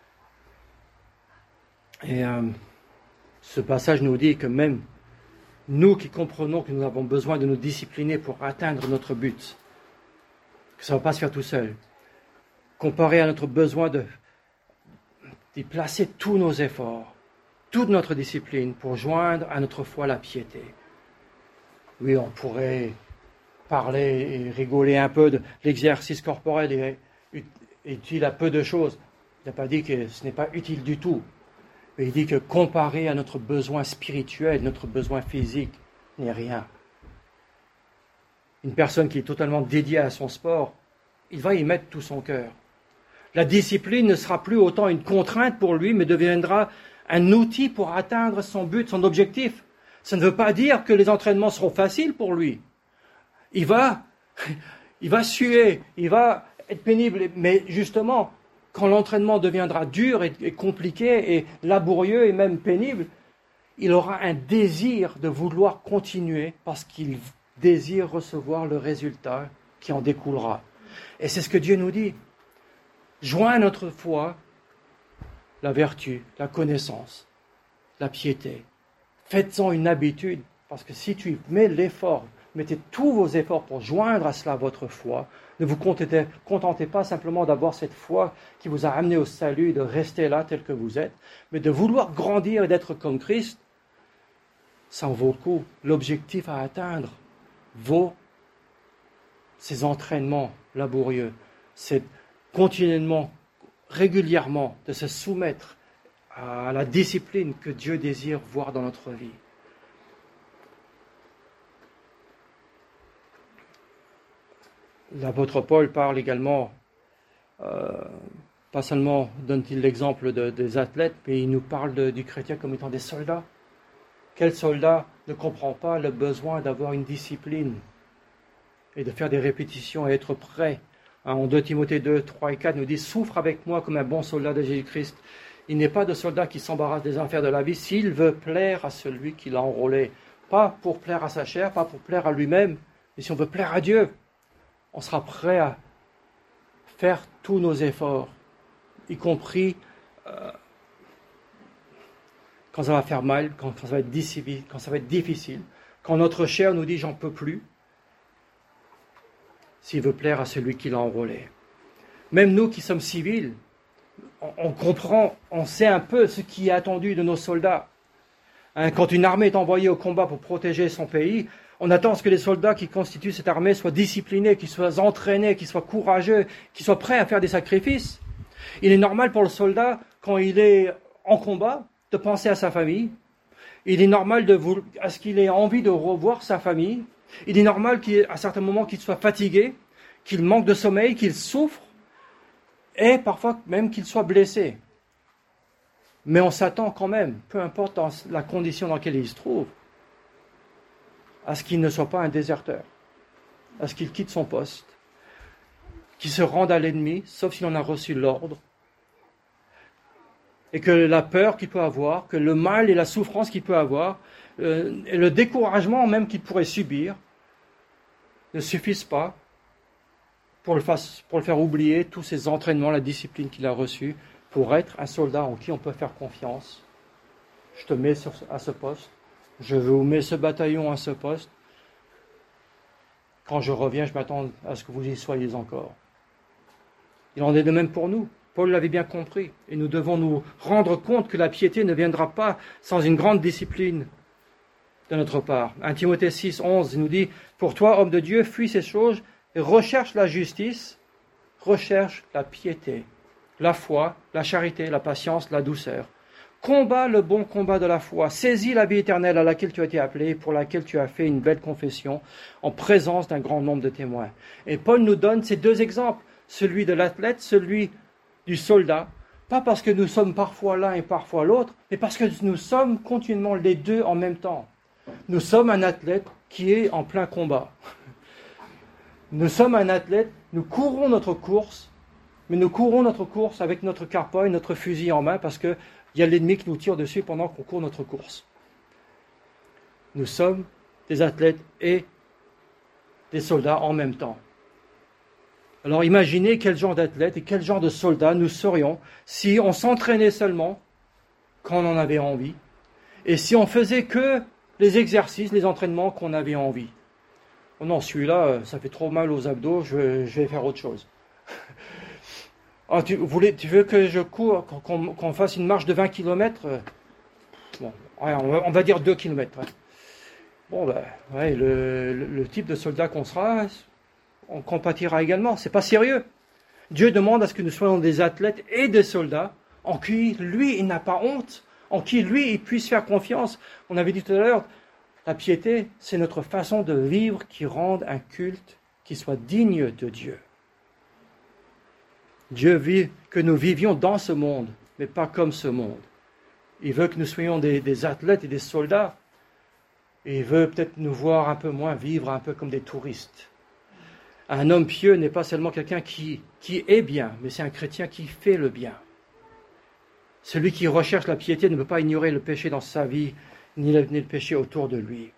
Et ce passage nous dit que même nous qui comprenons que nous avons besoin de nous discipliner pour atteindre notre but, que ça ne va pas se faire tout seul, comparé à notre besoin d'y placer tous nos efforts, toute notre discipline pour joindre à notre foi la piété. Oui, on pourrait parler et rigoler un peu de l'exercice corporel et utile à peu de choses. Il n'a pas dit que ce n'est pas utile du tout. Mais il dit que comparé à notre besoin spirituel, notre besoin physique, n'est rien. Une personne qui est totalement dédiée à son sport, il va y mettre tout son cœur. La discipline ne sera plus autant une contrainte pour lui, mais deviendra un outil pour atteindre son but, son objectif. Ça ne veut pas dire que les entraînements seront faciles pour lui. Il va suer, il va être pénible, mais justement, quand l'entraînement deviendra dur et compliqué et laborieux et même pénible, il aura un désir de vouloir continuer parce qu'il désire recevoir le résultat qui en découlera. Et c'est ce que Dieu nous dit. Joins à notre foi la vertu, la connaissance, la piété. Faites-en une habitude, parce que si tu mets l'effort, mettez tous vos efforts pour joindre à cela votre foi, ne vous contentez pas simplement d'avoir cette foi qui vous a amené au salut, de rester là tel que vous êtes, mais de vouloir grandir et d'être comme Christ, ça en vaut le coup. L'objectif à atteindre vaut ces entraînements laborieux, c'est continuellement, régulièrement, de se soumettre à la discipline que Dieu désire voir dans notre vie. L'apôtre Paul parle également, pas seulement donne-t-il l'exemple des athlètes, mais il nous parle du chrétien comme étant des soldats. Quel soldat ne comprend pas le besoin d'avoir une discipline et de faire des répétitions et être prêt? En 2 Timothée 2, 3 et 4 nous dit « Souffre avec moi comme un bon soldat de Jésus-Christ. Il n'est pas de soldat qui s'embarrasse des affaires de la vie s'il veut plaire à celui qui l'a enrôlé. » Pas pour plaire à sa chair, pas pour plaire à lui-même, mais si on veut plaire à Dieu, on sera prêt à faire tous nos efforts, y compris quand ça va faire mal, quand ça va être difficile, quand notre chair nous dit « j'en peux plus », s'il veut plaire à celui qui l'a enrôlé. Même nous qui sommes civils, on comprend, on sait un peu ce qui est attendu de nos soldats. Quand une armée est envoyée au combat pour protéger son pays, on attend que les soldats qui constituent cette armée soient disciplinés, qu'ils soient entraînés, qu'ils soient courageux, qu'ils soient prêts à faire des sacrifices. Il est normal pour le soldat, quand il est en combat, de penser à sa famille. Il est normal à ce qu'il ait envie de revoir sa famille. Il est normal qu'à certains moments qu'il soit fatigué, qu'il manque de sommeil, qu'il souffre, et parfois même qu'il soit blessé. Mais on s'attend quand même, peu importe dans la condition dans laquelle il se trouve, à ce qu'il ne soit pas un déserteur, à ce qu'il quitte son poste, qu'il se rende à l'ennemi, sauf s'il en a reçu l'ordre, et que la peur qu'il peut avoir, que le mal et la souffrance qu'il peut avoir, et le découragement même qu'il pourrait subir, ne suffisent pas pour le faire oublier tous ces entraînements, la discipline qu'il a reçue, pour être un soldat en qui on peut faire confiance. Je te mets à ce poste. Je vous mets ce bataillon à ce poste. Quand je reviens, je m'attends à ce que vous y soyez encore. Il en est de même pour nous. Paul l'avait bien compris. Et nous devons nous rendre compte que la piété ne viendra pas sans une grande discipline de notre part. 1 Timothée 6, 11, il nous dit « Pour toi, homme de Dieu, fuis ces choses et recherche la justice, recherche la piété, la foi, la charité, la patience, la douceur. Combat le bon combat de la foi, saisis la vie éternelle à laquelle tu as été appelé, pour laquelle tu as fait une belle confession, en présence d'un grand nombre de témoins. » Et Paul nous donne ces deux exemples, celui de l'athlète, celui du soldat, pas parce que nous sommes parfois l'un et parfois l'autre, mais parce que nous sommes continuellement les deux en même temps. Nous sommes un athlète qui est en plein combat. Nous sommes un athlète, nous courons notre course, mais nous courons notre course avec notre carpoy, notre fusil en main, parce qu'il y a l'ennemi qui nous tire dessus pendant qu'on court notre course. Nous sommes des athlètes et des soldats en même temps. Alors imaginez quel genre d'athlète et quel genre de soldat nous serions si on s'entraînait seulement quand on en avait envie, et si on faisait que les exercices, les entraînements qu'on avait envie. Oh non, celui-là, ça fait trop mal aux abdos, je vais faire autre chose. Ah, tu veux que je cours, qu'on fasse une marche de 20 km? Bon, ouais, on va dire 2 km. Ouais. Bon, ben, ouais, le type de soldat qu'on sera, on compatira également. C'est pas sérieux. Dieu demande à ce que nous soyons des athlètes et des soldats en qui, lui, il n'a pas honte, en qui, lui, il puisse faire confiance. On avait dit tout à l'heure, la piété, c'est notre façon de vivre qui rende un culte qui soit digne de Dieu. Dieu veut que nous vivions dans ce monde, mais pas comme ce monde. Il veut que nous soyons des athlètes et des soldats. Et il veut peut-être nous voir un peu moins vivre un peu comme des touristes. Un homme pieux n'est pas seulement quelqu'un qui est bien, mais c'est un chrétien qui fait le bien. Celui qui recherche la piété ne peut pas ignorer le péché dans sa vie, ni le péché autour de lui.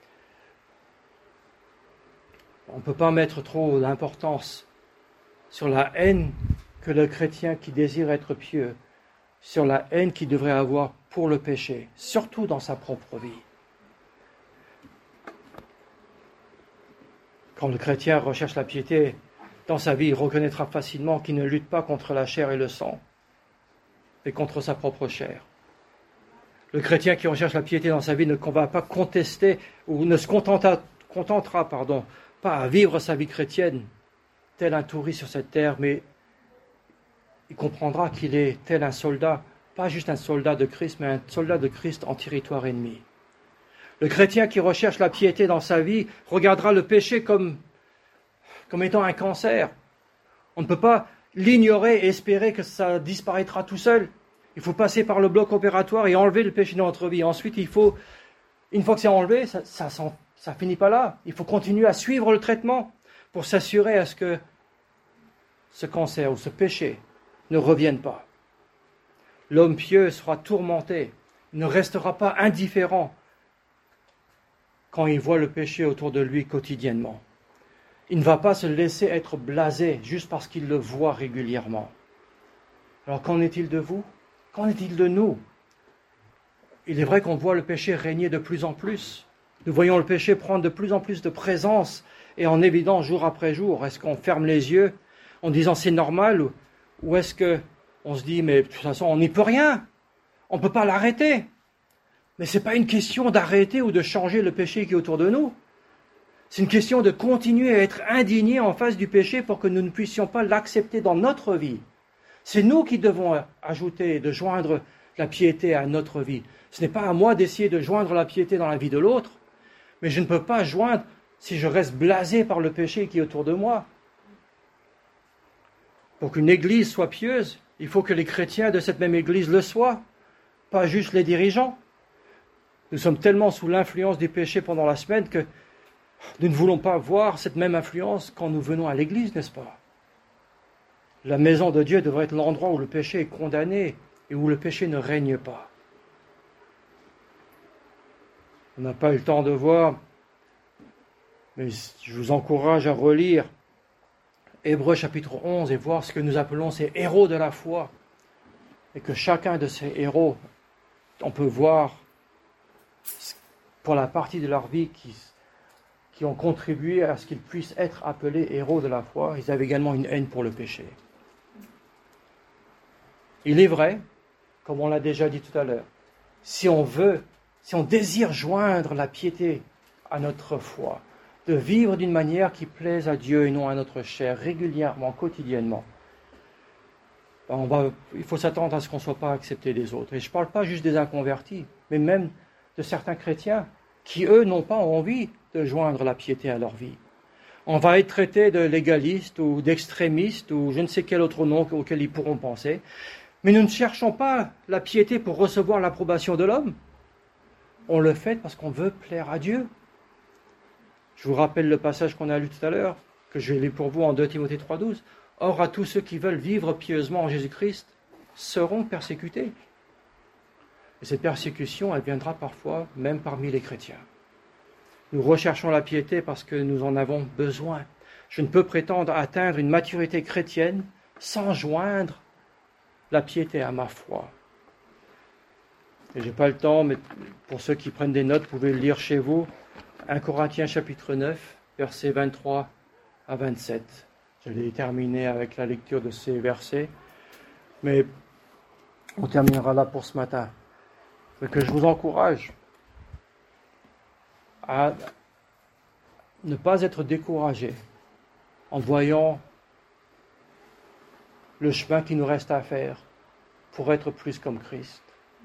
On ne peut pas mettre trop d'importance sur la haine que le chrétien qui désire être pieux, sur la haine qu'il devrait avoir pour le péché, surtout dans sa propre vie. Quand le chrétien recherche la piété dans sa vie, il reconnaîtra facilement qu'il ne lutte pas contre la chair et le sang, mais contre sa propre chair. Le chrétien qui recherche la piété dans sa vie ne va pas contester ou ne se contentera pas à vivre sa vie chrétienne tel un touriste sur cette terre, mais il comprendra qu'il est tel un soldat, pas juste un soldat de Christ, mais un soldat de Christ en territoire ennemi. Le chrétien qui recherche la piété dans sa vie regardera le péché comme étant un cancer. On ne peut pas l'ignorer et espérer que ça disparaîtra tout seul. Il faut passer par le bloc opératoire et enlever le péché de notre vie. Ensuite, une fois que c'est enlevé, ça finit pas là. Il faut continuer à suivre le traitement pour s'assurer à ce que ce cancer ou ce péché ne revienne pas. L'homme pieux sera tourmenté, il ne restera pas indifférent quand il voit le péché autour de lui quotidiennement. Il ne va pas se laisser être blasé juste parce qu'il le voit régulièrement. Alors qu'en est-il de vous? Qu'en est-il de nous? Il est vrai qu'on voit le péché régner de plus en plus. Nous voyons le péché prendre de plus en plus de présence et en évidence jour après jour. Est-ce qu'on ferme les yeux en disant c'est normal ou est-ce qu'on se dit mais de toute façon on n'y peut rien, on ne peut pas l'arrêter? Mais ce n'est pas une question d'arrêter ou de changer le péché qui est autour de nous. C'est une question de continuer à être indignés en face du péché pour que nous ne puissions pas l'accepter dans notre vie. C'est nous qui devons ajouter, de joindre la piété à notre vie. Ce n'est pas à moi d'essayer de joindre la piété dans la vie de l'autre, mais je ne peux pas joindre si je reste blasé par le péché qui est autour de moi. Pour qu'une église soit pieuse, il faut que les chrétiens de cette même église le soient, pas juste les dirigeants. Nous sommes tellement sous l'influence du péché pendant la semaine que nous ne voulons pas voir cette même influence quand nous venons à l'église, n'est-ce pas? La maison de Dieu devrait être l'endroit où le péché est condamné et où le péché ne règne pas. On n'a pas eu le temps de voir, mais je vous encourage à relire Hébreux chapitre 11 et voir ce que nous appelons ces héros de la foi. Et que chacun de ces héros, on peut voir pour la partie de leur vie qui ont contribué à ce qu'ils puissent être appelés héros de la foi, ils avaient également une haine pour le péché. Il est vrai, comme on l'a déjà dit tout à l'heure, si on désire joindre la piété à notre foi, de vivre d'une manière qui plaise à Dieu et non à notre chair, régulièrement, quotidiennement, il faut s'attendre à ce qu'on ne soit pas accepté des autres. Et je ne parle pas juste des inconvertis, mais même de certains chrétiens qui, eux, n'ont pas envie de joindre la piété à leur vie. On va être traité de légaliste ou d'extrémiste ou je ne sais quel autre nom auquel ils pourront penser. Mais nous ne cherchons pas la piété pour recevoir l'approbation de l'homme. On le fait parce qu'on veut plaire à Dieu. Je vous rappelle le passage qu'on a lu tout à l'heure, que je vais lire pour vous en 2 Timothée 3,12. Or, à tous ceux qui veulent vivre pieusement en Jésus-Christ seront persécutés. Et cette persécution, elle viendra parfois même parmi les chrétiens. Nous recherchons la piété parce que nous en avons besoin. Je ne peux prétendre atteindre une maturité chrétienne sans joindre la piété à ma foi. Et je n'ai pas le temps, mais pour ceux qui prennent des notes, vous pouvez le lire chez vous. 1 Corinthiens chapitre 9, versets 23 à 27. Je l'ai terminé avec la lecture de ces versets, mais on terminera là pour ce matin. Mais que je vous encourage à ne pas être découragé en voyant le chemin qui nous reste à faire pour être plus comme Christ.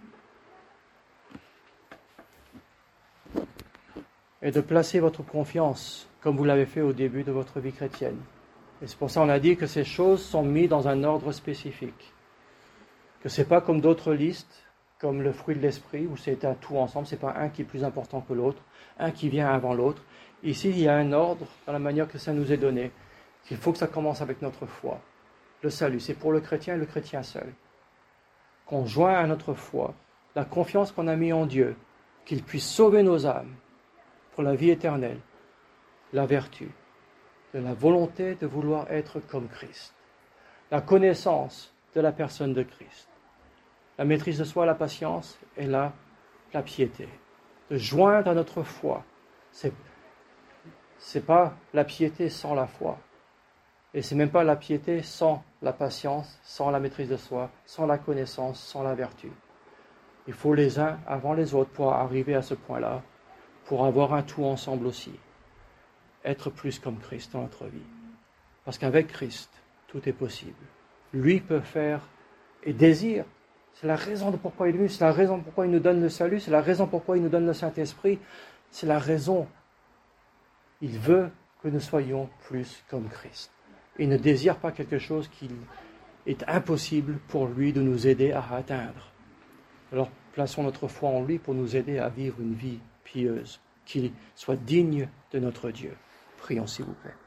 Et de placer votre confiance comme vous l'avez fait au début de votre vie chrétienne. Et c'est pour ça qu'on a dit que ces choses sont mises dans un ordre spécifique. Que ce n'est pas comme d'autres listes, comme le fruit de l'esprit, où c'est un tout ensemble, ce n'est pas un qui est plus important que l'autre, un qui vient avant l'autre. Ici, il y a un ordre dans la manière que ça nous est donné. Il faut que ça commence avec notre foi. Le salut, c'est pour le chrétien et le chrétien seul. Qu'on joint à notre foi la confiance qu'on a mise en Dieu, qu'il puisse sauver nos âmes pour la vie éternelle, la vertu, de la volonté de vouloir être comme Christ, la connaissance de la personne de Christ, la maîtrise de soi, la patience et la piété. De joindre à notre foi, c'est pas la piété sans la foi. Et c'est même pas la piété sans la patience, sans la maîtrise de soi, sans la connaissance, sans la vertu. Il faut les uns avant les autres pour arriver à ce point-là, pour avoir un tout ensemble aussi. Être plus comme Christ dans notre vie. Parce qu'avec Christ, tout est possible. Lui peut faire et désire. C'est la raison de pourquoi il est venu, c'est la raison pourquoi il nous donne le salut, c'est la raison pourquoi il nous donne le Saint-Esprit. C'est la raison. Il veut que nous soyons plus comme Christ. Il ne désire pas quelque chose qui est impossible pour lui de nous aider à atteindre. Alors plaçons notre foi en lui pour nous aider à vivre une vie pieuse, qui soit digne de notre Dieu. Prions s'il vous plaît.